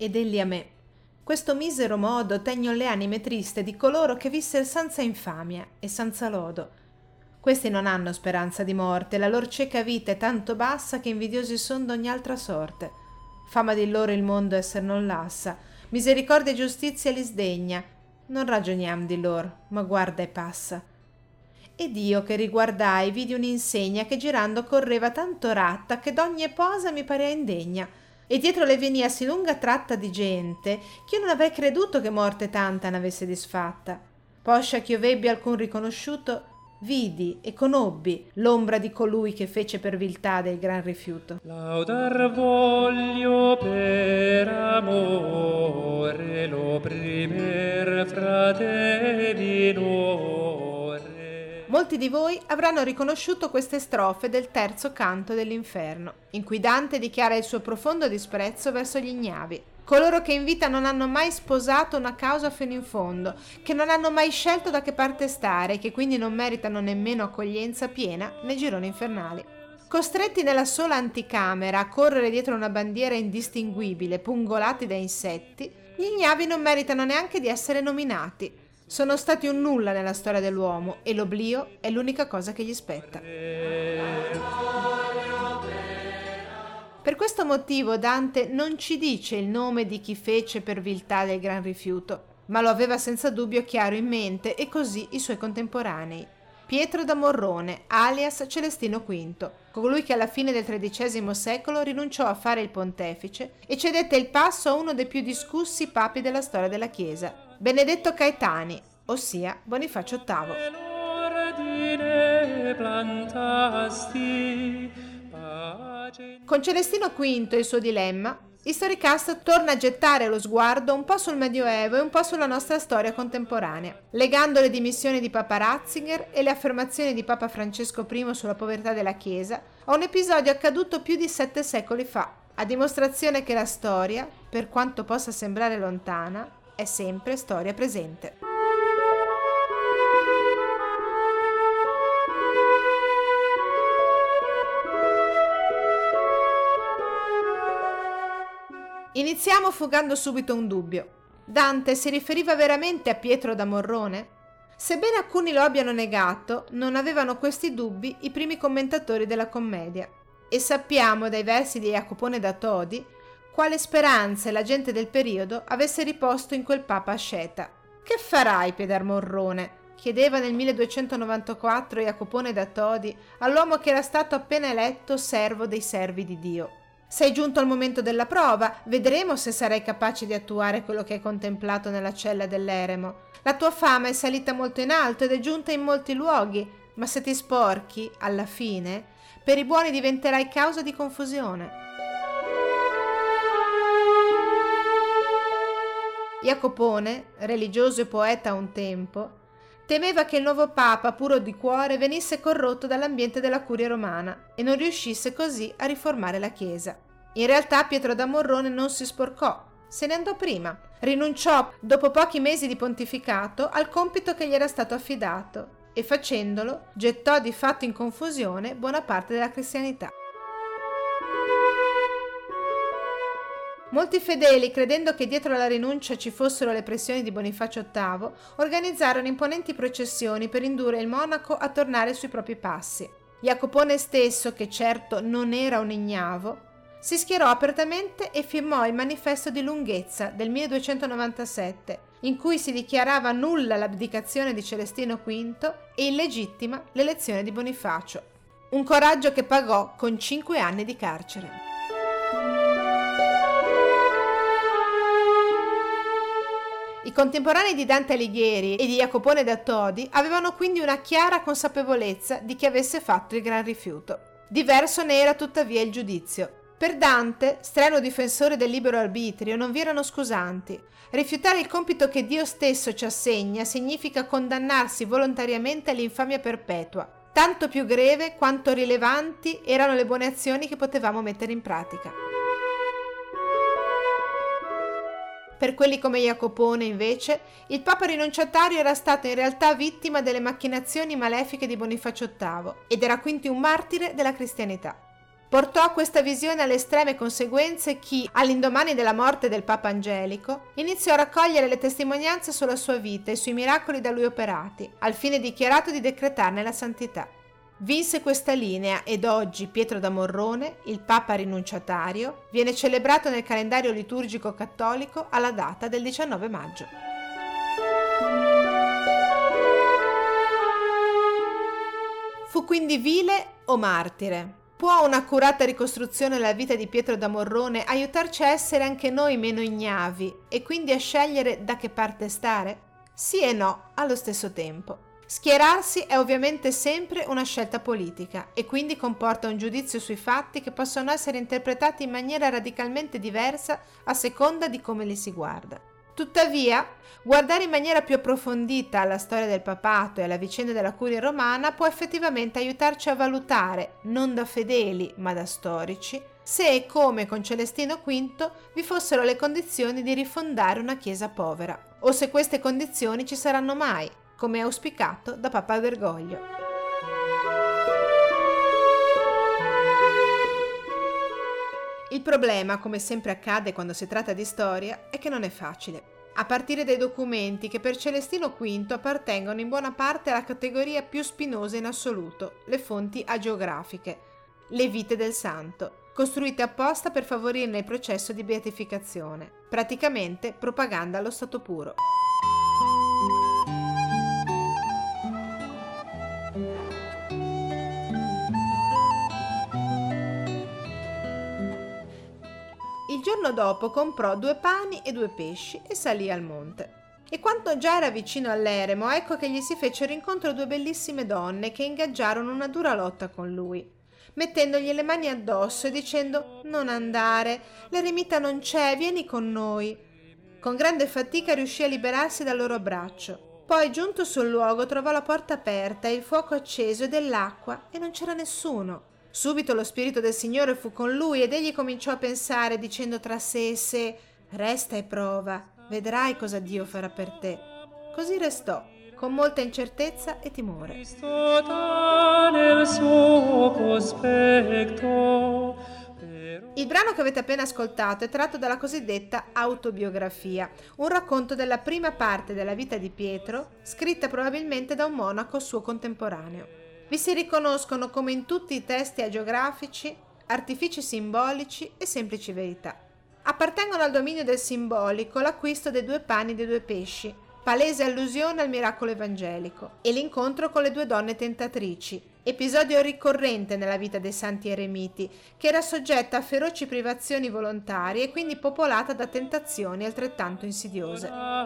ed egli a me. Questo misero modo tegnon le anime triste di coloro che visser senza infamia e senza lodo. Questi non hanno speranza di morte, la lor cieca vita è tanto bassa che invidiosi son d'ogni altra sorte. Fama di loro il mondo esser non lassa, misericordia e giustizia li sdegna. Non ragioniam di lor, ma guarda e passa. Ed io che riguardai vidi un'insegna che girando correva tanto ratta che d'ogni posa mi parea indegna, e dietro le venia sì lunga tratta di gente ch'io non avrei creduto che morte tanta n'avesse disfatta. Poscia ch'io vebbi alcun riconosciuto, vidi e conobbi l'ombra di colui che fece per viltà del gran rifiuto. Laudar voglio per amore l'opprimer frate minore. Molti di voi avranno riconosciuto queste strofe del terzo canto dell'Inferno, in cui Dante dichiara il suo profondo disprezzo verso gli ignavi, coloro che in vita non hanno mai sposato una causa fino in fondo, che non hanno mai scelto da che parte stare e che quindi non meritano nemmeno accoglienza piena nei gironi infernali. Costretti nella sola anticamera a correre dietro una bandiera indistinguibile, pungolati da insetti, gli ignavi non meritano neanche di essere nominati. Sono stati un nulla nella storia dell'uomo e l'oblio è l'unica cosa che gli spetta. Per questo motivo Dante non ci dice il nome di chi fece per viltà del gran rifiuto, ma lo aveva senza dubbio chiaro in mente e così i suoi contemporanei. Pietro da Morrone, alias Celestino V, colui che alla fine del XIII secolo rinunciò a fare il pontefice e cedette il passo a uno dei più discussi papi della storia della Chiesa, Benedetto Caetani, ossia Bonifacio VIII. Con Celestino V e il suo dilemma, Historicast torna a gettare lo sguardo un po' sul Medioevo e un po' sulla nostra storia contemporanea, legando le dimissioni di Papa Ratzinger e le affermazioni di Papa Francesco I sulla povertà della Chiesa a un episodio accaduto più di 7 secoli fa, a dimostrazione che la storia, per quanto possa sembrare lontana, è sempre storia presente. Iniziamo fugando subito un dubbio. Dante si riferiva veramente a Pietro da Morrone? Sebbene alcuni lo abbiano negato, non avevano questi dubbi i primi commentatori della commedia. E sappiamo dai versi di Jacopone da Todi quale speranze la gente del periodo avesse riposto in quel papa asceta. «Che farai, Pieder Morrone?» chiedeva nel 1294 Jacopone da Todi all'uomo che era stato appena eletto servo dei servi di Dio. «Sei giunto al momento della prova, vedremo se sarai capace di attuare quello che hai contemplato nella cella dell'eremo. La tua fama è salita molto in alto ed è giunta in molti luoghi, ma se ti sporchi, alla fine, per i buoni diventerai causa di confusione». Jacopone, religioso e poeta a un tempo, temeva che il nuovo papa, puro di cuore, venisse corrotto dall'ambiente della curia romana e non riuscisse così a riformare la Chiesa. In realtà Pietro da Morrone non si sporcò, se ne andò prima. Rinunciò, dopo pochi mesi di pontificato, al compito che gli era stato affidato e facendolo gettò di fatto in confusione buona parte della cristianità. Molti fedeli, credendo che dietro alla rinuncia ci fossero le pressioni di Bonifacio VIII, organizzarono imponenti processioni per indurre il monaco a tornare sui propri passi. Jacopone stesso, che certo non era un ignavo, si schierò apertamente e firmò il manifesto di Lunghezza del 1297, in cui si dichiarava nulla l'abdicazione di Celestino V e illegittima l'elezione di Bonifacio. Un coraggio che pagò con 5 anni di carcere. I contemporanei di Dante Alighieri e di Jacopone da Todi avevano quindi una chiara consapevolezza di chi avesse fatto il gran rifiuto. Diverso ne era tuttavia il giudizio. Per Dante, strenuo difensore del libero arbitrio, non vi erano scusanti. Rifiutare il compito che Dio stesso ci assegna significa condannarsi volontariamente all'infamia perpetua, tanto più greve quanto rilevanti erano le buone azioni che potevamo mettere in pratica. Per quelli come Jacopone, invece, il Papa rinunciatario era stato in realtà vittima delle macchinazioni malefiche di Bonifacio VIII ed era quindi un martire della cristianità. Portò a questa visione alle estreme conseguenze chi, all'indomani della morte del Papa Angelico, iniziò a raccogliere le testimonianze sulla sua vita e sui miracoli da lui operati, al fine dichiarato di decretarne la santità. Vinse questa linea ed oggi Pietro da Morrone, il Papa rinunciatario, viene celebrato nel calendario liturgico cattolico alla data del 19 maggio. Fu quindi vile o martire? Può un'accurata ricostruzione della vita di Pietro da Morrone aiutarci a essere anche noi meno ignavi e quindi a scegliere da che parte stare? Sì e no allo stesso tempo. Schierarsi è ovviamente sempre una scelta politica e quindi comporta un giudizio sui fatti che possono essere interpretati in maniera radicalmente diversa a seconda di come li si guarda. Tuttavia, guardare in maniera più approfondita alla storia del papato e alla vicenda della curia romana può effettivamente aiutarci a valutare, non da fedeli ma da storici, se e come con Celestino V vi fossero le condizioni di rifondare una chiesa povera, o se queste condizioni ci saranno mai, come auspicato da Papa Bergoglio. Il problema, come sempre accade quando si tratta di storia, è che non è facile. A partire dai documenti che per Celestino V appartengono in buona parte alla categoria più spinosa in assoluto, le fonti agiografiche, le vite del santo, costruite apposta per favorirne il processo di beatificazione, praticamente propaganda allo stato puro. Il giorno dopo comprò 2 pani e 2 pesci e salì al monte. E quando già era vicino all'eremo, ecco che gli si fecero incontro 2 bellissime donne che ingaggiarono una dura lotta con lui, mettendogli le mani addosso e dicendo: «Non andare, l'eremita non c'è, vieni con noi». Con grande fatica riuscì a liberarsi dal loro abbraccio. Poi, giunto sul luogo, trovò la porta aperta e il fuoco acceso e dell'acqua, e non c'era nessuno. Subito lo spirito del Signore fu con lui ed egli cominciò a pensare, dicendo tra sé e sé: «Resta e prova, vedrai cosa Dio farà per te». Così restò, con molta incertezza e timore. Il brano che avete appena ascoltato è tratto dalla cosiddetta autobiografia, un racconto della prima parte della vita di Pietro, scritta probabilmente da un monaco suo contemporaneo. Vi si riconoscono, come in tutti i testi agiografici, artifici simbolici e semplici verità. Appartengono al dominio del simbolico l'acquisto dei 2 pani e dei 2 pesci, palese allusione al miracolo evangelico, e l'incontro con le 2 donne tentatrici, episodio ricorrente nella vita dei santi eremiti, che era soggetta a feroci privazioni volontarie e quindi popolata da tentazioni altrettanto insidiose.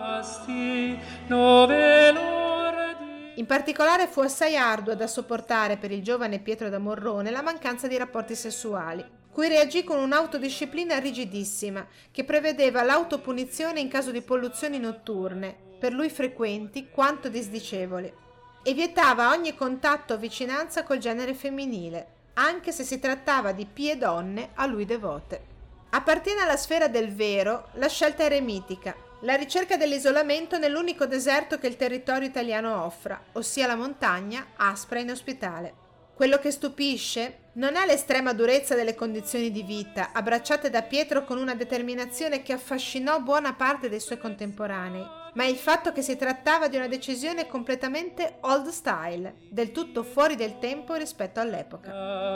In particolare fu assai ardua da sopportare per il giovane Pietro da Morrone la mancanza di rapporti sessuali, cui reagì con un'autodisciplina rigidissima che prevedeva l'autopunizione in caso di polluzioni notturne, per lui frequenti quanto disdicevoli, e vietava ogni contatto o vicinanza col genere femminile, anche se si trattava di pie donne a lui devote. Appartiene alla sfera del vero la scelta eremitica, la ricerca dell'isolamento nell'unico deserto che il territorio italiano offra, ossia la montagna aspra e inospitale. Quello che stupisce non è l'estrema durezza delle condizioni di vita, abbracciate da Pietro con una determinazione che affascinò buona parte dei suoi contemporanei, ma è il fatto che si trattava di una decisione completamente old style, del tutto fuori del tempo rispetto all'epoca.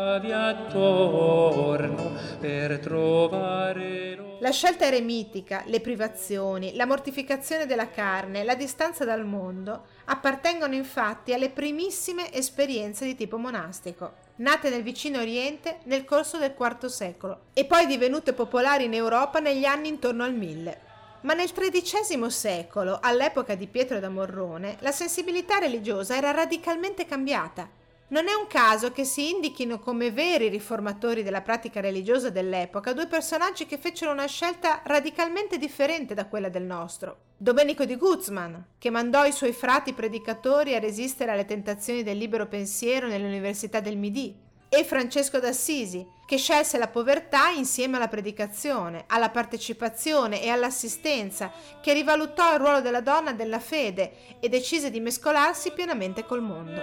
La scelta eremitica, le privazioni, la mortificazione della carne, la distanza dal mondo appartengono infatti alle primissime esperienze di tipo monastico, nate nel vicino Oriente nel corso del IV secolo e poi divenute popolari in Europa negli anni intorno al 1000. Ma nel XIII secolo, all'epoca di Pietro da Morrone, la sensibilità religiosa era radicalmente cambiata. Non è un caso che si indichino come veri riformatori della pratica religiosa dell'epoca 2 personaggi che fecero una scelta radicalmente differente da quella del nostro. Domenico di Guzman, che mandò i suoi frati predicatori a resistere alle tentazioni del libero pensiero nelle università del Midi, e Francesco d'Assisi, che scelse la povertà insieme alla predicazione, alla partecipazione e all'assistenza, che rivalutò il ruolo della donna nella fede e decise di mescolarsi pienamente col mondo.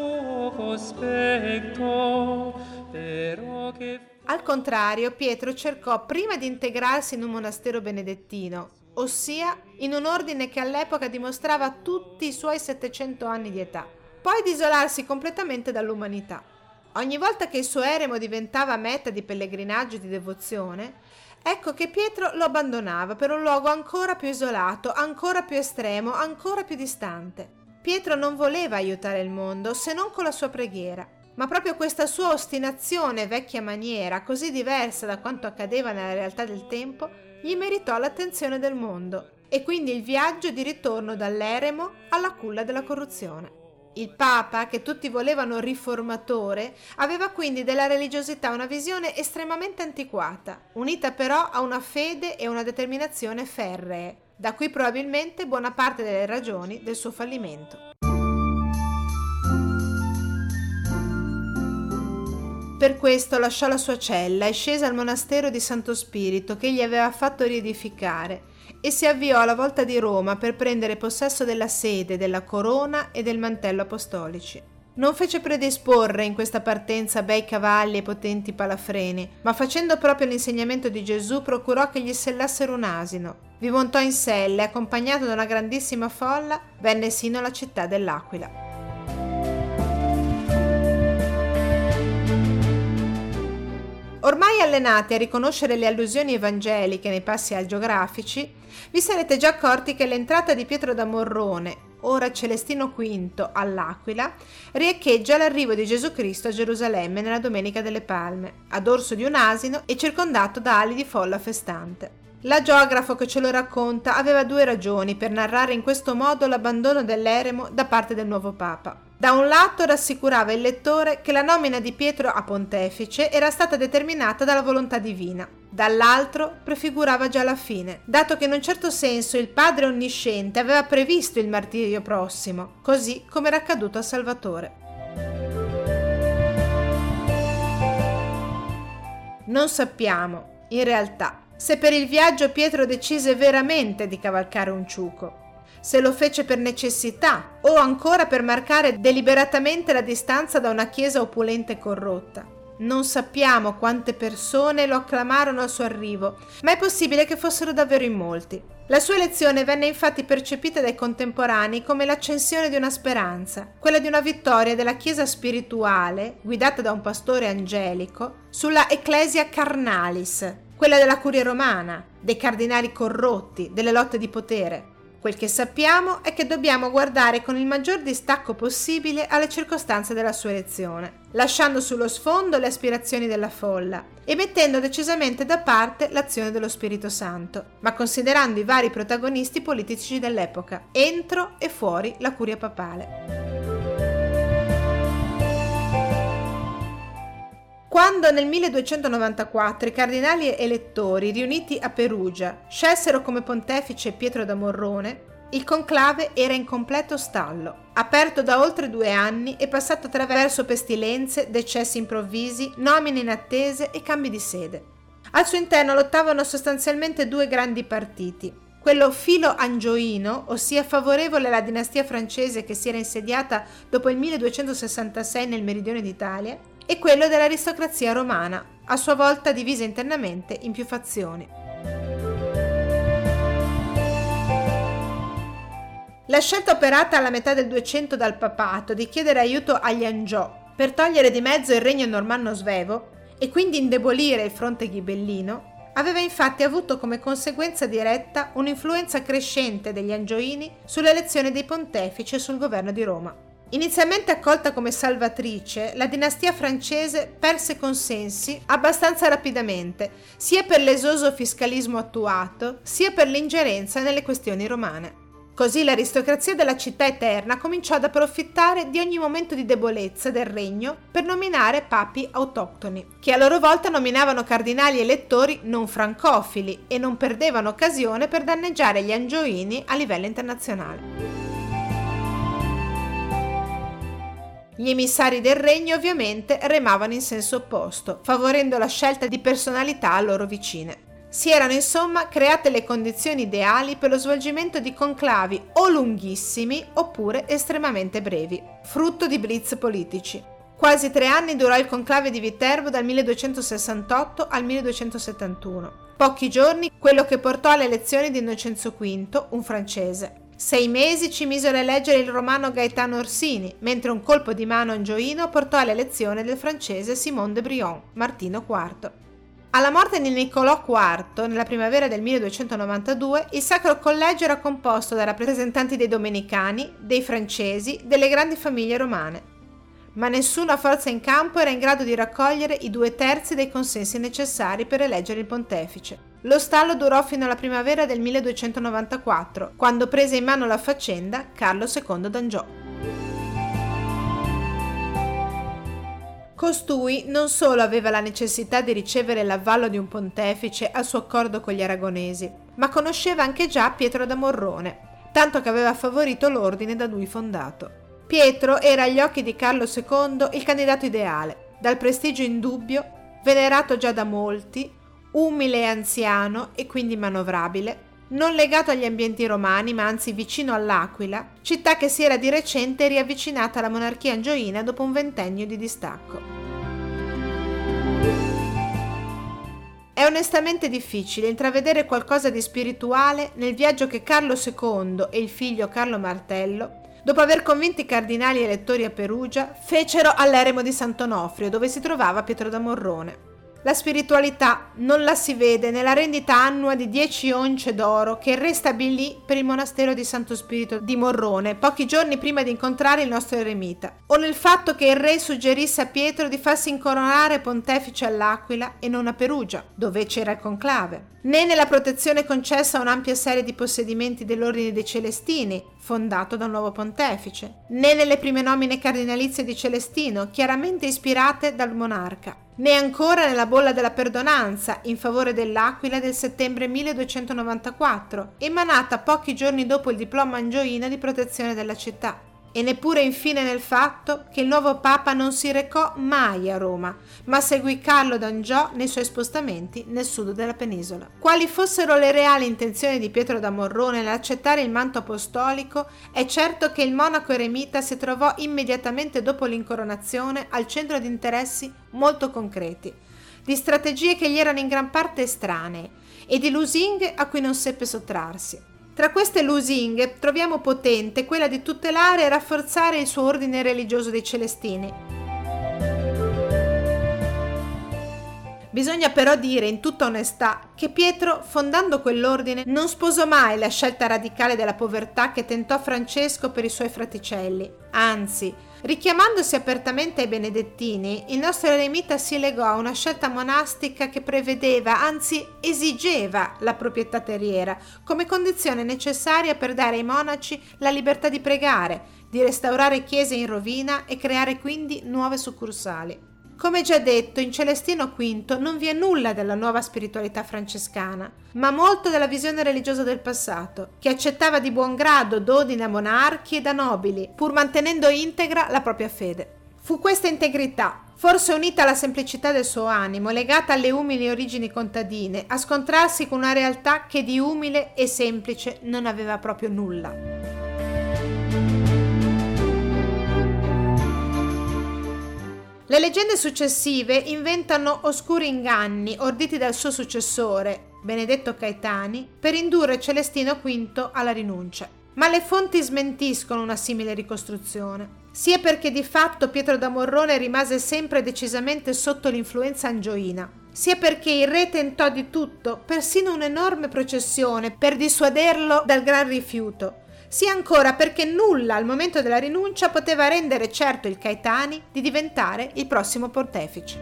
Al contrario, Pietro cercò prima di integrarsi in un monastero benedettino, ossia in un ordine che all'epoca dimostrava tutti i suoi 700 anni di età, poi di isolarsi completamente dall'umanità. Ogni volta che il suo eremo diventava meta di pellegrinaggio e di devozione, ecco che Pietro lo abbandonava per un luogo ancora più isolato, ancora più estremo, ancora più distante. Pietro non voleva aiutare il mondo se non con la sua preghiera, ma proprio questa sua ostinazione vecchia maniera, così diversa da quanto accadeva nella realtà del tempo, gli meritò l'attenzione del mondo e quindi il viaggio di ritorno dall'eremo alla culla della corruzione. Il Papa, che tutti volevano riformatore, aveva quindi della religiosità una visione estremamente antiquata, unita però a una fede e una determinazione ferree, da qui probabilmente buona parte delle ragioni del suo fallimento. Per questo lasciò la sua cella e scese al monastero di Santo Spirito che gli aveva fatto riedificare e si avviò alla volta di Roma per prendere possesso della sede, della corona e del mantello apostolici. Non fece predisporre in questa partenza bei cavalli e potenti palafreni, ma facendo proprio l'insegnamento di Gesù procurò che gli sellassero un asino. Vi montò in selle, accompagnato da una grandissima folla, venne sino alla città dell'Aquila. Ormai allenati a riconoscere le allusioni evangeliche nei passi agiografici, vi sarete già accorti che l'entrata di Pietro da Morrone, ora Celestino V, all'Aquila, riecheggia l'arrivo di Gesù Cristo a Gerusalemme nella Domenica delle Palme, a dorso di un asino e circondato da ali di folla festante. L'agiografo che ce lo racconta aveva due ragioni per narrare in questo modo l'abbandono dell'eremo da parte del nuovo Papa. Da un lato rassicurava il lettore che la nomina di Pietro a pontefice era stata determinata dalla volontà divina, dall'altro prefigurava già la fine, dato che in un certo senso il Padre Onnisciente aveva previsto il martirio prossimo, così come era accaduto a Salvatore. Non sappiamo, in realtà, se per il viaggio Pietro decise veramente di cavalcare un ciuco, se lo fece per necessità o ancora per marcare deliberatamente la distanza da una chiesa opulenta e corrotta. Non sappiamo quante persone lo acclamarono al suo arrivo, ma è possibile che fossero davvero in molti. La sua elezione venne infatti percepita dai contemporanei come l'accensione di una speranza, quella di una vittoria della Chiesa spirituale, guidata da un pastore angelico, sulla Ecclesia carnalis, quella della curia romana, dei cardinali corrotti, delle lotte di potere. Quel che sappiamo è che dobbiamo guardare con il maggior distacco possibile alle circostanze della sua elezione, lasciando sullo sfondo le aspirazioni della folla e mettendo decisamente da parte l'azione dello Spirito Santo, ma considerando i vari protagonisti politici dell'epoca, entro e fuori la curia papale. Quando nel 1294 i cardinali elettori riuniti a Perugia scelsero come pontefice Pietro da Morrone, il conclave era in completo stallo, aperto da oltre 2 anni e passato attraverso pestilenze, decessi improvvisi, nomine inattese e cambi di sede. Al suo interno lottavano sostanzialmente 2 grandi partiti, quello filo-angioino, ossia favorevole alla dinastia francese che si era insediata dopo il 1266 nel meridione d'Italia, e quello dell'aristocrazia romana, a sua volta divisa internamente in più fazioni. La scelta operata alla metà del 200 dal papato di chiedere aiuto agli Angiò per togliere di mezzo il regno normanno svevo e quindi indebolire il fronte ghibellino aveva infatti avuto come conseguenza diretta un'influenza crescente degli Angioini sull'elezione dei pontefici e sul governo di Roma. Inizialmente accolta come salvatrice, la dinastia francese perse consensi abbastanza rapidamente, sia per l'esoso fiscalismo attuato, sia per l'ingerenza nelle questioni romane. Così l'aristocrazia della città eterna cominciò ad approfittare di ogni momento di debolezza del regno per nominare papi autoctoni, che a loro volta nominavano cardinali elettori non francofili e non perdevano occasione per danneggiare gli angioini a livello internazionale. Gli emissari del regno ovviamente remavano in senso opposto, favorendo la scelta di personalità a loro vicine. Si erano insomma create le condizioni ideali per lo svolgimento di conclavi o lunghissimi oppure estremamente brevi, frutto di blitz politici. Quasi 3 anni durò il conclave di Viterbo dal 1268 al 1271. Pochi giorni quello che portò alle elezioni di Innocenzo V, un francese. 6 mesi ci misero a eleggere il romano Gaetano Orsini, mentre un colpo di mano angioino portò all'elezione del francese Simon de Brion, Martino IV. Alla morte di Niccolò IV, nella primavera del 1292, il Sacro Collegio era composto da rappresentanti dei domenicani, dei francesi, delle grandi famiglie romane. Ma nessuna forza in campo era in grado di raccogliere i 2/3 dei consensi necessari per eleggere il pontefice. Lo stallo durò fino alla primavera del 1294, quando prese in mano la faccenda Carlo II d'Angiò. Costui non solo aveva la necessità di ricevere l'avallo di un pontefice al suo accordo con gli aragonesi, ma conosceva anche già Pietro da Morrone, tanto che aveva favorito l'ordine da lui fondato. Pietro era agli occhi di Carlo II il candidato ideale, dal prestigio indubbio, venerato già da molti, umile e anziano e quindi manovrabile, non legato agli ambienti romani ma anzi vicino all'Aquila, città che si era di recente riavvicinata alla monarchia angioina dopo un 20ennio di distacco. È onestamente difficile intravedere qualcosa di spirituale nel viaggio che Carlo II e il figlio Carlo Martello, dopo aver convinto i cardinali elettori a Perugia, fecero all'eremo di Sant'Onofrio, dove si trovava Pietro da Morrone. La spiritualità non la si vede nella rendita annua di 10 once d'oro che il re stabilì per il monastero di Santo Spirito di Morrone pochi giorni prima di incontrare il nostro eremita, o nel fatto che il re suggerisse a Pietro di farsi incoronare pontefice all'Aquila e non a Perugia, dove c'era il conclave, né nella protezione concessa a un'ampia serie di possedimenti dell'Ordine dei Celestini, fondato da un nuovo pontefice, né nelle prime nomine cardinalizie di Celestino, chiaramente ispirate dal monarca, né ancora nella bolla della perdonanza in favore dell'Aquila del settembre 1294, emanata pochi giorni dopo il diploma angioino di protezione della città, e neppure infine nel fatto che il nuovo Papa non si recò mai a Roma, ma seguì Carlo d'Angiò nei suoi spostamenti nel sud della penisola. Quali fossero le reali intenzioni di Pietro da Morrone nell'accettare il manto apostolico, è certo che il monaco eremita si trovò immediatamente dopo l'incoronazione al centro di interessi molto concreti, di strategie che gli erano in gran parte estranee e di lusinghe a cui non seppe sottrarsi. Tra queste lusinghe troviamo potente quella di tutelare e rafforzare il suo ordine religioso dei Celestini. Bisogna però dire in tutta onestà che Pietro, fondando quell'ordine, non sposò mai la scelta radicale della povertà che tentò Francesco per i suoi fraticelli. Anzi, richiamandosi apertamente ai benedettini, il nostro eremita si legò a una scelta monastica che prevedeva, anzi esigeva, la proprietà terriera come condizione necessaria per dare ai monaci la libertà di pregare, di restaurare chiese in rovina e creare quindi nuove succursali. Come già detto, in Celestino V non vi è nulla della nuova spiritualità francescana, ma molto della visione religiosa del passato, che accettava di buon grado doni da monarchi e da nobili, pur mantenendo integra la propria fede. Fu questa integrità, forse unita alla semplicità del suo animo, legata alle umili origini contadine, a scontrarsi con una realtà che di umile e semplice non aveva proprio nulla. Le leggende successive inventano oscuri inganni orditi dal suo successore, Benedetto Caetani, per indurre Celestino V alla rinuncia. Ma le fonti smentiscono una simile ricostruzione, sia perché di fatto Pietro da Morrone rimase sempre decisamente sotto l'influenza angioina, sia perché il re tentò di tutto, persino un'enorme processione, per dissuaderlo dal gran rifiuto, sia ancora perché nulla al momento della rinuncia poteva rendere certo il Caetani di diventare il prossimo pontefice.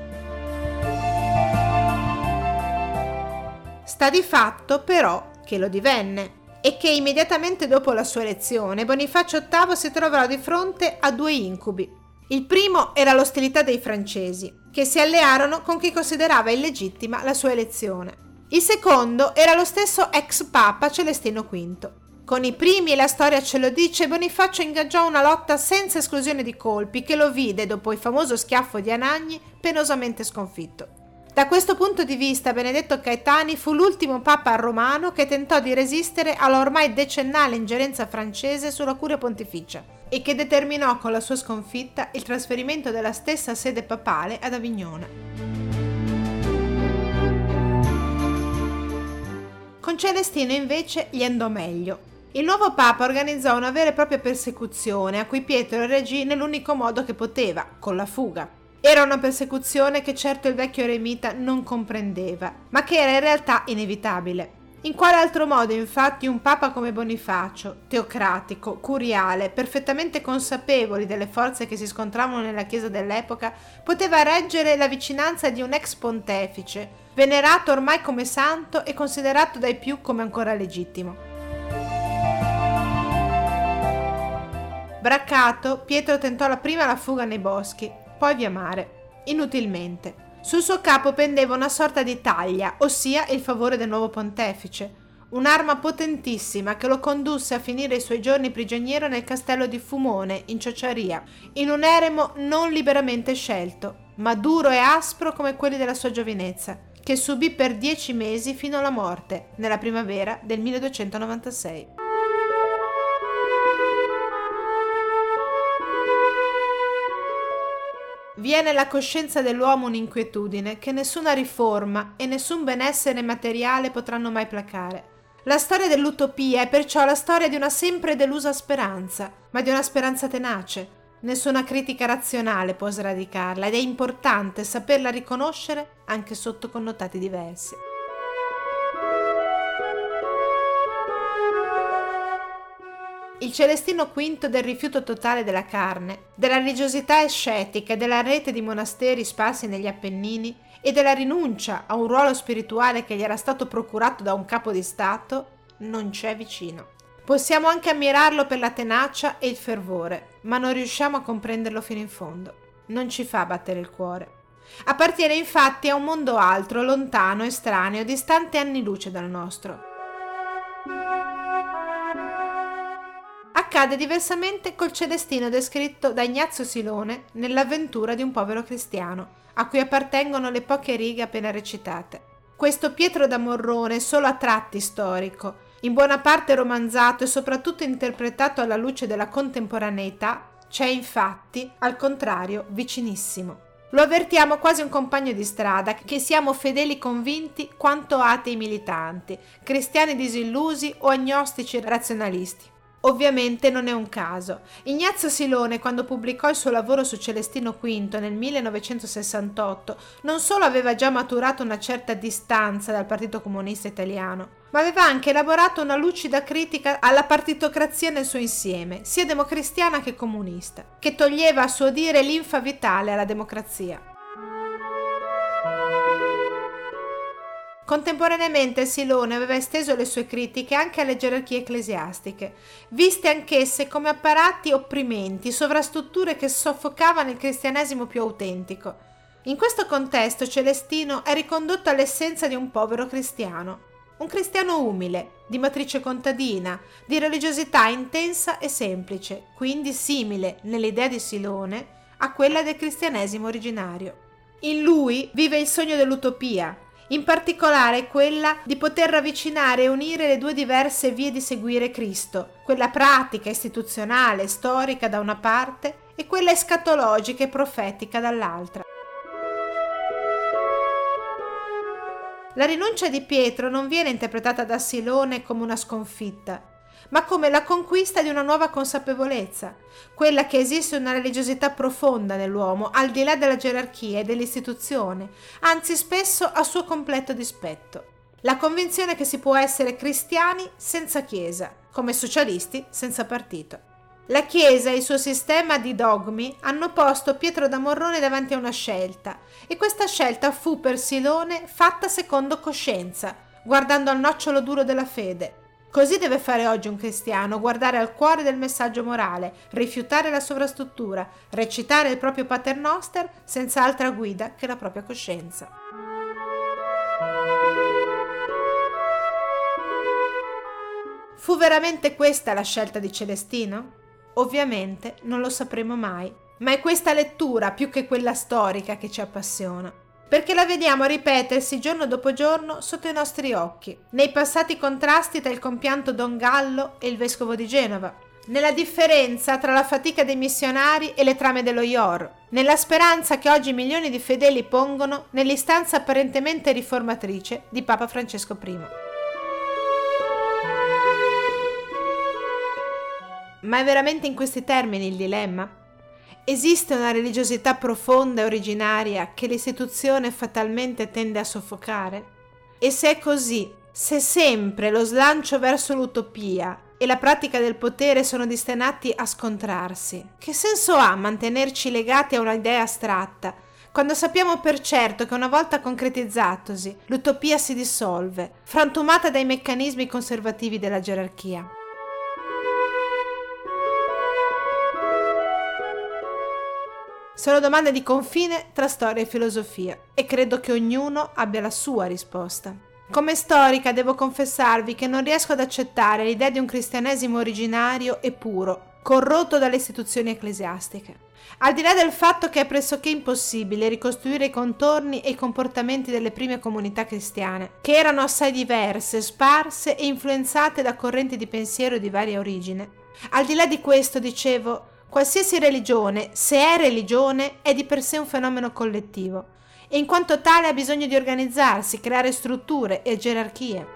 Sta di fatto però che lo divenne e che immediatamente dopo la sua elezione Bonifacio VIII si trovò di fronte a 2 incubi. Il primo era l'ostilità dei francesi, che si allearono con chi considerava illegittima la sua elezione. Il secondo era lo stesso ex Papa Celestino V. Con i primi, la storia ce lo dice, Bonifacio ingaggiò una lotta senza esclusione di colpi che lo vide, dopo il famoso schiaffo di Anagni, penosamente sconfitto. Da questo punto di vista, Benedetto Caetani fu l'ultimo papa romano che tentò di resistere alla ormai decennale ingerenza francese sulla curia pontificia e che determinò con la sua sconfitta il trasferimento della stessa sede papale ad Avignone. Con Celestino invece gli andò meglio. Il nuovo papa organizzò una vera e propria persecuzione a cui Pietro reagì nell'unico modo che poteva, con la fuga. Era una persecuzione che certo il vecchio eremita non comprendeva, ma che era in realtà inevitabile. In quale altro modo, infatti, un papa come Bonifacio, teocratico, curiale, perfettamente consapevoli delle forze che si scontravano nella Chiesa dell'epoca, poteva reggere la vicinanza di un ex pontefice, venerato ormai come santo e considerato dai più come ancora legittimo? Braccato, Pietro tentò prima la fuga nei boschi, poi via mare. Inutilmente. Sul suo capo pendeva una sorta di taglia, ossia il favore del nuovo pontefice, un'arma potentissima che lo condusse a finire i suoi giorni prigioniero nel castello di Fumone, in Ciociaria, in un eremo non liberamente scelto, ma duro e aspro come quelli della sua giovinezza, che subì per 10 mesi fino alla morte, nella primavera del 1296. Vi è nella coscienza dell'uomo un'inquietudine che nessuna riforma e nessun benessere materiale potranno mai placare. La storia dell'utopia è perciò la storia di una sempre delusa speranza, ma di una speranza tenace. Nessuna critica razionale può sradicarla ed è importante saperla riconoscere anche sotto connotati diversi. Il Celestino V del rifiuto totale della carne, della religiosità ascetica e della rete di monasteri sparsi negli Appennini e della rinuncia a un ruolo spirituale che gli era stato procurato da un capo di Stato, non c'è vicino. Possiamo anche ammirarlo per la tenacia e il fervore, ma non riusciamo a comprenderlo fino in fondo. Non ci fa battere il cuore. Appartiene infatti a un mondo altro, lontano, estraneo, distante anni luce dal nostro. Accade diversamente col Celestino descritto da Ignazio Silone nell'avventura di un povero cristiano, a cui appartengono le poche righe appena recitate. Questo Pietro da Morrone è solo a tratti storico, in buona parte romanzato e soprattutto interpretato alla luce della contemporaneità, c'è infatti, al contrario, vicinissimo. Lo avvertiamo quasi un compagno di strada, che siamo fedeli convinti quanto atei militanti, cristiani disillusi o agnostici razionalisti. Ovviamente non è un caso. Ignazio Silone, quando pubblicò il suo lavoro su Celestino V nel 1968, non solo aveva già maturato una certa distanza dal Partito Comunista Italiano, ma aveva anche elaborato una lucida critica alla partitocrazia nel suo insieme, sia democristiana che comunista, che toglieva a suo dire linfa vitale alla democrazia. Contemporaneamente Silone aveva esteso le sue critiche anche alle gerarchie ecclesiastiche, viste anch'esse come apparati opprimenti, sovrastrutture che soffocavano il cristianesimo più autentico. In questo contesto Celestino è ricondotto all'essenza di un povero cristiano, un cristiano umile, di matrice contadina, di religiosità intensa e semplice, quindi simile nell'idea di Silone a quella del cristianesimo originario. In lui vive il sogno dell'utopia, in particolare quella di poter ravvicinare e unire le due diverse vie di seguire Cristo, quella pratica, istituzionale, storica da una parte e quella escatologica e profetica dall'altra. La rinuncia di Pietro non viene interpretata da Silone come una sconfitta, ma come la conquista di una nuova consapevolezza, quella che esiste una religiosità profonda nell'uomo, al di là della gerarchia e dell'istituzione, anzi spesso a suo completo dispetto. La convinzione che si può essere cristiani senza Chiesa, come socialisti senza partito. La Chiesa e il suo sistema di dogmi hanno posto Pietro da Morrone davanti a una scelta, e questa scelta fu per Silone fatta secondo coscienza, guardando al nocciolo duro della fede. Così deve fare oggi un cristiano, guardare al cuore del messaggio morale, rifiutare la sovrastruttura, recitare il proprio paternoster senza altra guida che la propria coscienza. Fu veramente questa la scelta di Celestino? Ovviamente non lo sapremo mai, ma è questa lettura più che quella storica che ci appassiona, perché la vediamo ripetersi giorno dopo giorno sotto i nostri occhi, nei passati contrasti tra il compianto Don Gallo e il vescovo di Genova, nella differenza tra la fatica dei missionari e le trame dello IOR, nella speranza che oggi milioni di fedeli pongono nell'istanza apparentemente riformatrice di Papa Francesco I. Ma è veramente in questi termini il dilemma? Esiste una religiosità profonda e originaria che l'istituzione fatalmente tende a soffocare? E se è così, se sempre lo slancio verso l'utopia e la pratica del potere sono destinati a scontrarsi, che senso ha mantenerci legati a un'idea astratta, quando sappiamo per certo che una volta concretizzatosi, l'utopia si dissolve, frantumata dai meccanismi conservativi della gerarchia? Sono domande di confine tra storia e filosofia e credo che ognuno abbia la sua risposta. Come storica devo confessarvi che non riesco ad accettare l'idea di un cristianesimo originario e puro, corrotto dalle istituzioni ecclesiastiche. Al di là del fatto che è pressoché impossibile ricostruire i contorni e i comportamenti delle prime comunità cristiane, che erano assai diverse, sparse e influenzate da correnti di pensiero di varia origine. Al di là di questo, dicevo, qualsiasi religione, se è religione, è di per sé un fenomeno collettivo e in quanto tale ha bisogno di organizzarsi, creare strutture e gerarchie.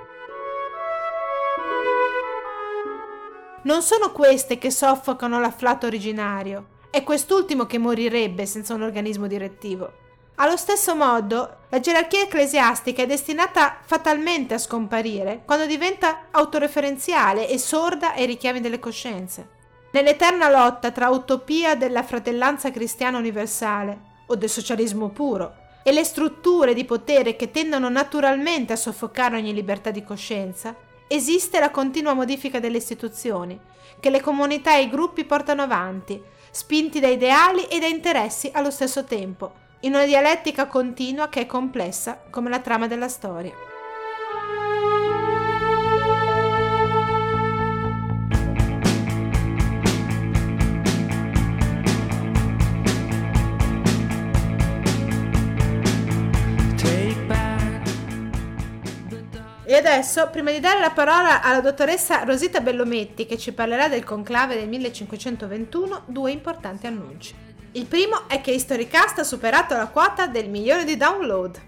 Non sono queste che soffocano l'afflato originario, è quest'ultimo che morirebbe senza un organismo direttivo. Allo stesso modo, la gerarchia ecclesiastica è destinata fatalmente a scomparire quando diventa autoreferenziale e sorda ai richiami delle coscienze. Nell'eterna lotta tra utopia della fratellanza cristiana universale o del socialismo puro e le strutture di potere che tendono naturalmente a soffocare ogni libertà di coscienza, esiste la continua modifica delle istituzioni che le comunità e i gruppi portano avanti, spinti da ideali e da interessi allo stesso tempo, in una dialettica continua che è complessa come la trama della storia. E adesso, prima di dare la parola alla dottoressa Rosita Bellometti, che ci parlerà del conclave del 1521, due importanti annunci. Il primo è che Historycast ha superato la quota del 1 milione di download.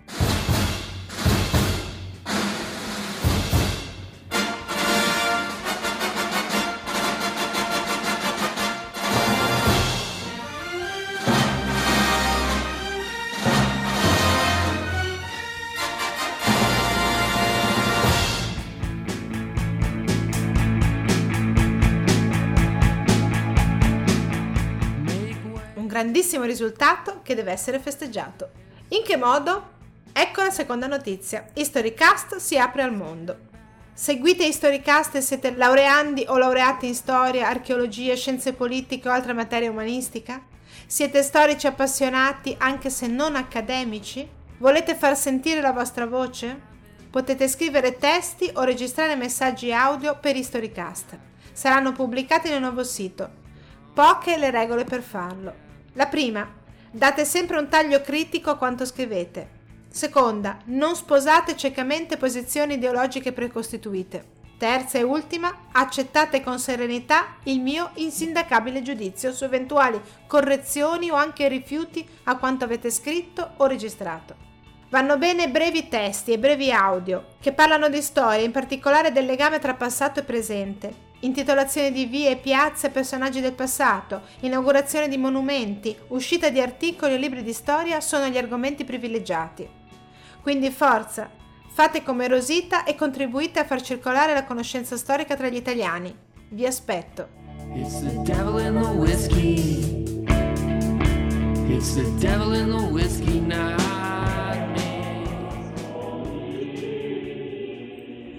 Grandissimo risultato che deve essere festeggiato. In che modo? Ecco la seconda notizia. Historycast si apre al mondo. Seguite Historycast e siete laureandi o laureati in storia, archeologia, scienze politiche o altra materia umanistica? Siete storici appassionati anche se non accademici? Volete far sentire la vostra voce? Potete scrivere testi o registrare messaggi audio per Historycast. Saranno pubblicati nel nuovo sito. Poche le regole per farlo. La prima, date sempre un taglio critico a quanto scrivete. Seconda, non sposate ciecamente posizioni ideologiche precostituite. Terza e ultima, accettate con serenità il mio insindacabile giudizio su eventuali correzioni o anche rifiuti a quanto avete scritto o registrato. Vanno bene brevi testi e brevi audio che parlano di storia, in particolare del legame tra passato e presente. Intitolazione di vie e piazze e personaggi del passato, inaugurazione di monumenti, uscita di articoli o libri di storia sono gli argomenti privilegiati. Quindi forza, fate come Rosita e contribuite a far circolare la conoscenza storica tra gli italiani. Vi aspetto. It's the devil in the whiskey. It's the devil in the whiskey now.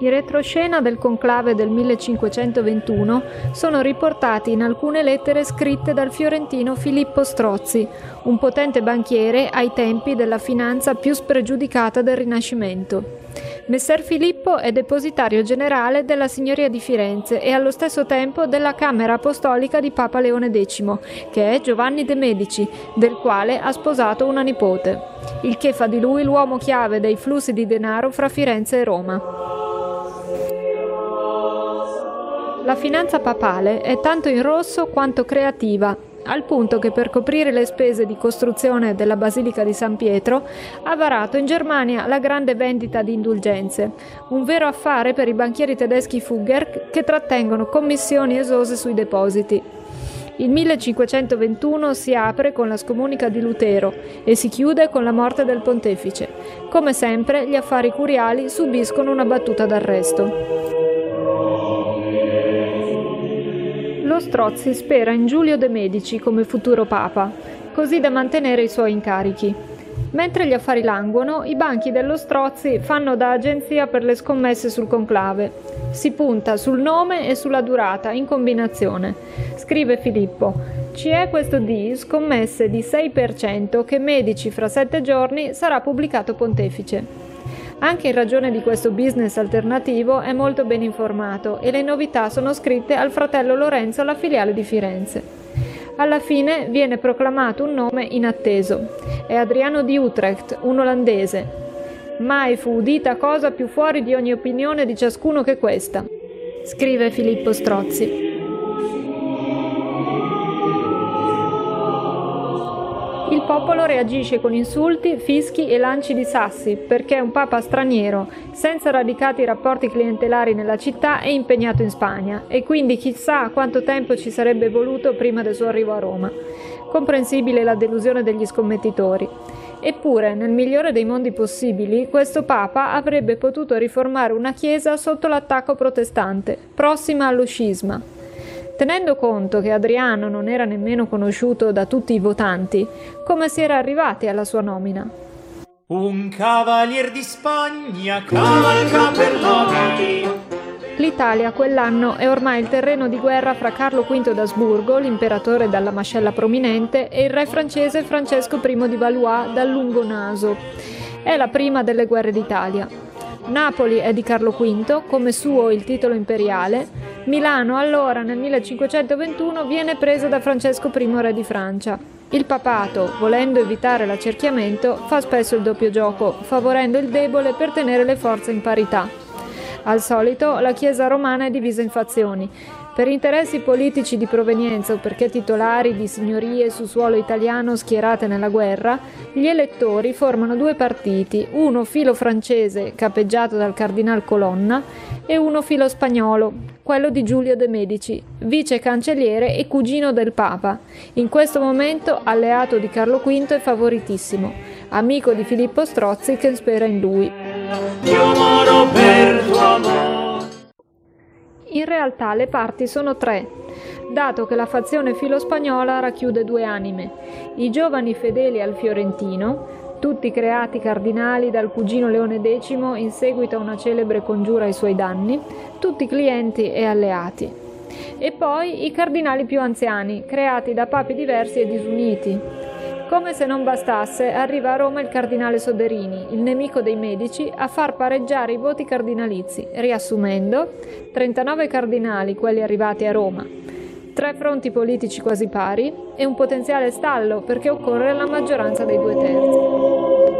I retroscena del conclave del 1521 sono riportati in alcune lettere scritte dal fiorentino Filippo Strozzi, un potente banchiere ai tempi della finanza più spregiudicata del Rinascimento. Messer Filippo è depositario generale della Signoria di Firenze e allo stesso tempo della Camera Apostolica di Papa Leone X, che è Giovanni de' Medici, del quale ha sposato una nipote, il che fa di lui l'uomo chiave dei flussi di denaro fra Firenze e Roma. La finanza papale è tanto in rosso quanto creativa, al punto che per coprire le spese di costruzione della Basilica di San Pietro ha varato in Germania la grande vendita di indulgenze, un vero affare per i banchieri tedeschi Fugger che trattengono commissioni esose sui depositi. Il 1521 si apre con la scomunica di Lutero e si chiude con la morte del pontefice. Come sempre, gli affari curiali subiscono una battuta d'arresto. Lo Strozzi spera in Giulio de' Medici come futuro papa, così da mantenere i suoi incarichi. Mentre gli affari languono, i banchi dello Strozzi fanno da agenzia per le scommesse sul conclave. Si punta sul nome e sulla durata, in combinazione. Scrive Filippo: «Ci è questo dì scommesse di 6% che Medici fra 7 giorni sarà pubblicato pontefice». Anche in ragione di questo business alternativo è molto ben informato e le novità sono scritte al fratello Lorenzo alla filiale di Firenze. Alla fine viene proclamato un nome inatteso. È Adriano di Utrecht, un olandese. Mai fu udita cosa più fuori di ogni opinione di ciascuno che questa, scrive Filippo Strozzi. Il popolo reagisce con insulti, fischi e lanci di sassi perché un papa straniero, senza radicati rapporti clientelari nella città, è impegnato in Spagna e quindi chissà quanto tempo ci sarebbe voluto prima del suo arrivo a Roma. Comprensibile la delusione degli scommettitori. Eppure, nel migliore dei mondi possibili, questo papa avrebbe potuto riformare una chiesa sotto l'attacco protestante, prossima allo scisma. Tenendo conto che Adriano non era nemmeno conosciuto da tutti i votanti, come si era arrivati alla sua nomina? Un cavalier di Spagna cavalca per la via. L'Italia quell'anno è ormai il terreno di guerra fra Carlo V d'Asburgo, l'imperatore dalla mascella prominente, e il re francese Francesco I di Valois dal lungo naso. È la prima delle guerre d'Italia. Napoli è di Carlo V, come suo il titolo imperiale. Milano allora nel 1521 viene presa da Francesco I re di Francia. Il papato, volendo evitare l'accerchiamento, fa spesso il doppio gioco, favorendo il debole per tenere le forze in parità. Al solito la Chiesa romana è divisa in fazioni. Per interessi politici di provenienza o perché titolari di signorie su suolo italiano schierate nella guerra, gli elettori formano due partiti, uno filo francese capeggiato dal cardinal Colonna e uno filo spagnolo, quello di Giulio de' Medici, vice cancelliere e cugino del Papa, in questo momento alleato di Carlo V e favoritissimo, amico di Filippo Strozzi che spera in lui. In realtà le parti sono tre, dato che la fazione filo-spagnola racchiude due anime, i giovani fedeli al fiorentino, tutti creati cardinali dal cugino Leone X in seguito a una celebre congiura ai suoi danni, tutti clienti e alleati, e poi i cardinali più anziani, creati da papi diversi e disuniti. Come se non bastasse, arriva a Roma il cardinale Soderini, il nemico dei Medici, a far pareggiare i voti cardinalizi, riassumendo: 39 cardinali, quelli arrivati a Roma, 3 fronti politici quasi pari e un potenziale stallo perché occorre la maggioranza dei 2/3.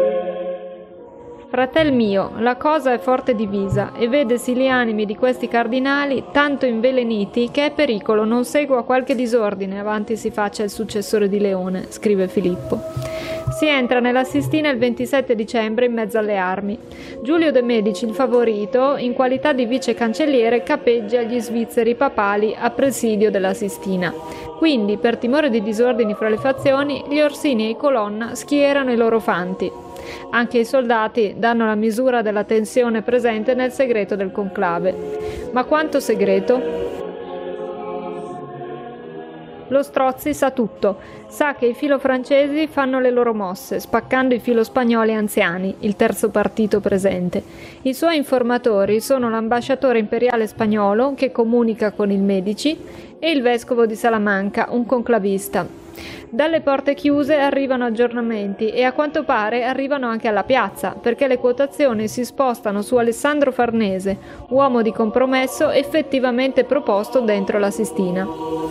Fratel mio, la cosa è forte divisa e vedesi gli animi di questi cardinali tanto inveleniti che è pericolo non segua qualche disordine avanti si faccia il successore di Leone, scrive Filippo. Si entra nella Sistina il 27 dicembre in mezzo alle armi. Giulio de' Medici, il favorito, in qualità di vice cancelliere, capeggia gli svizzeri papali a presidio della Sistina. Quindi, per timore di disordini fra le fazioni, gli Orsini e i Colonna schierano i loro fanti. Anche i soldati danno la misura della tensione presente nel segreto del conclave. Ma quanto segreto? Lo Strozzi sa tutto, sa che i filo-francesi fanno le loro mosse, spaccando i filo-spagnoli anziani, il terzo partito presente. I suoi informatori sono l'ambasciatore imperiale spagnolo, che comunica con il Medici, e il vescovo di Salamanca, un conclavista. Dalle porte chiuse arrivano aggiornamenti e a quanto pare arrivano anche alla piazza, perché le quotazioni si spostano su Alessandro Farnese, uomo di compromesso effettivamente proposto dentro la Sistina.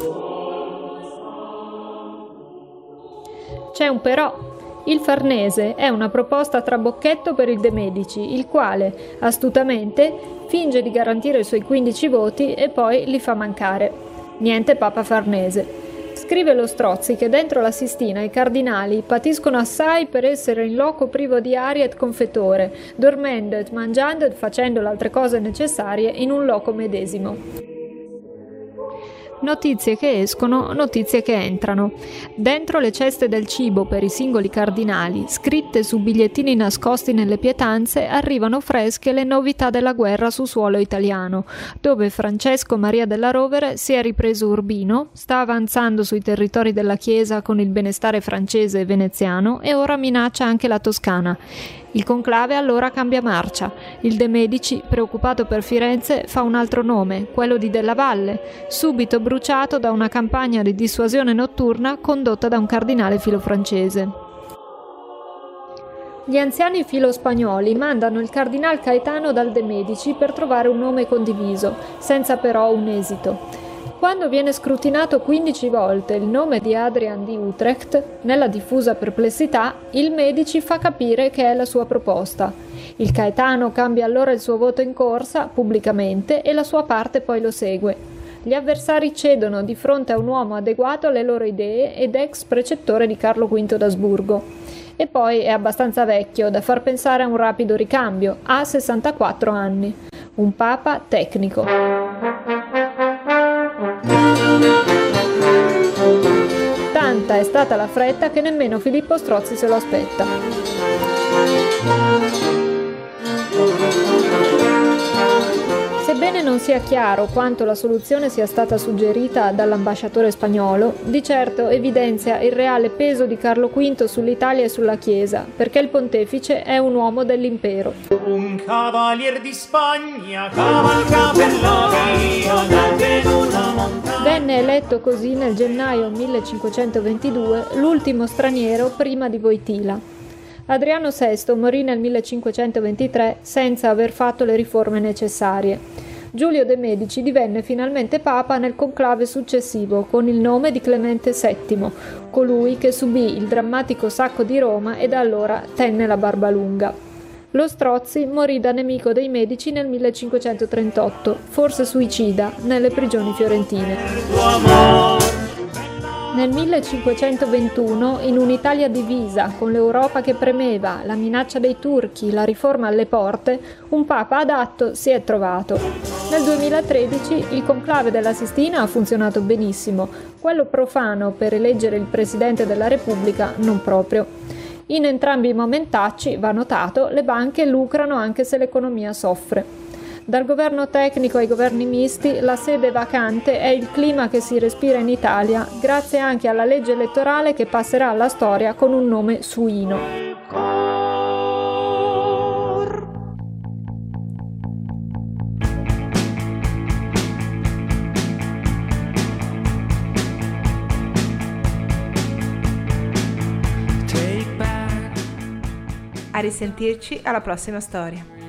C'è un però. Il Farnese è una proposta trabocchetto per il De Medici, il quale, astutamente, finge di garantire i suoi 15 voti e poi li fa mancare. Niente Papa Farnese. Scrive lo Strozzi che dentro la Sistina i cardinali patiscono assai per essere in loco privo di aria et confettore, dormendo et mangiando et facendo le altre cose necessarie in un loco medesimo. Notizie che escono, notizie che entrano. Dentro le ceste del cibo per i singoli cardinali, scritte su bigliettini nascosti nelle pietanze, arrivano fresche le novità della guerra su suolo italiano, dove Francesco Maria della Rovere si è ripreso Urbino, sta avanzando sui territori della Chiesa con il benestare francese e veneziano e ora minaccia anche la Toscana. Il conclave allora cambia marcia. Il De Medici, preoccupato per Firenze, fa un altro nome, quello di Della Valle, subito bruciato da una campagna di dissuasione notturna condotta da un cardinale filo-francese. Gli anziani filo-spagnoli mandano il cardinal Caetano dal De Medici per trovare un nome condiviso, senza però un esito. Quando viene scrutinato 15 volte il nome di Adrian di Utrecht, nella diffusa perplessità, il Medici fa capire che è la sua proposta. Il Caetano cambia allora il suo voto in corsa, pubblicamente, e la sua parte poi lo segue. Gli avversari cedono di fronte a un uomo adeguato alle loro idee ed ex precettore di Carlo V d'Asburgo. E poi è abbastanza vecchio da far pensare a un rapido ricambio, ha 64 anni. Un papa tecnico. Tanta è stata la fretta che nemmeno Filippo Strozzi se lo aspetta. Sebbene non sia chiaro quanto la soluzione sia stata suggerita dall'ambasciatore spagnolo, di certo evidenzia il reale peso di Carlo V sull'Italia e sulla Chiesa, perché il pontefice è un uomo dell'impero. Un cavalier di Spagna cavalca per la via d'alta una montagna. Venne eletto così nel gennaio 1522 l'ultimo straniero prima di Wojtyla. Adriano VI morì nel 1523 senza aver fatto le riforme necessarie. Giulio De Medici divenne finalmente papa nel conclave successivo con il nome di Clemente VII, colui che subì il drammatico sacco di Roma e da allora tenne la barba lunga. Lo Strozzi morì da nemico dei Medici nel 1538, forse suicida, nelle prigioni fiorentine. Nel 1521, in un'Italia divisa, con l'Europa che premeva, la minaccia dei turchi, la riforma alle porte, un papa adatto si è trovato. Nel 2013 il conclave della Sistina ha funzionato benissimo, quello profano per eleggere il Presidente della Repubblica non proprio. In entrambi i momentacci, va notato, le banche lucrano anche se l'economia soffre. Dal governo tecnico ai governi misti, la sede vacante è il clima che si respira in Italia, grazie anche alla legge elettorale che passerà alla storia con un nome suino. A risentirci alla prossima storia.